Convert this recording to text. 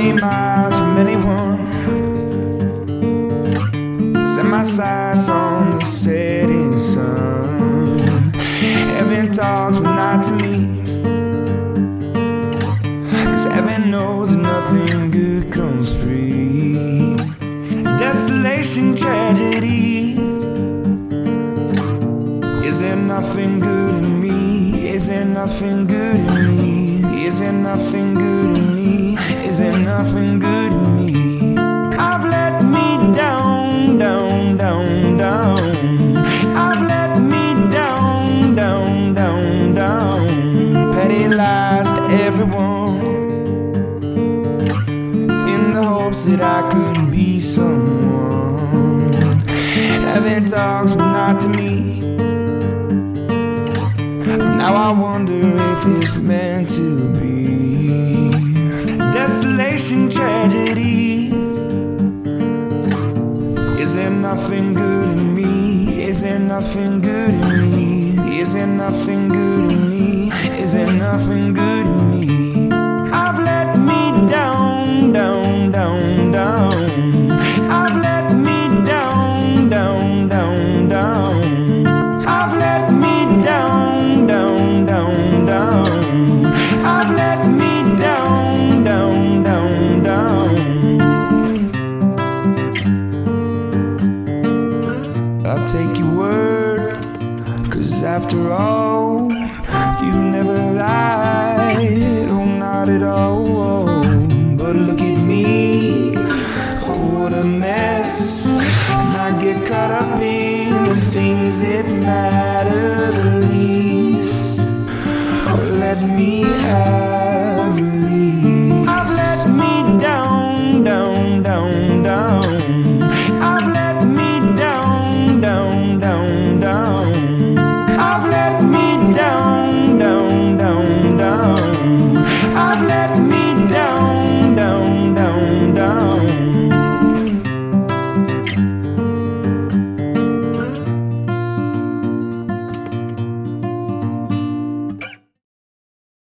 million miles from anyone. Set my sights on the setting sun. Heaven talks, but not to me, 'cause heaven knows that nothing good comes free. Desolation, tragedy. Is there nothing good in me? Is there nothing good in me? Is there nothing good in me? Is there nothing good in me? I've let me down, down, down, down. I've let me down, down, down, down. Petty lies to everyone, in the hopes that I could be someone. Heaven talks, but not to me. Now I wonder if it's meant to be. Desolation, tragedy. Is there nothing good in me? Is there nothing good in me? Is there nothing good in me? Is there nothing good in me? I've let me down, down, down, down. I've let me down, down, down, down. I've let me down, down, down, down. I've let me down, down, down, down. I'll take your word, 'cause after all, you've never lied, oh not at all. But look at me, oh what a mess. And I get caught up in the things that matter.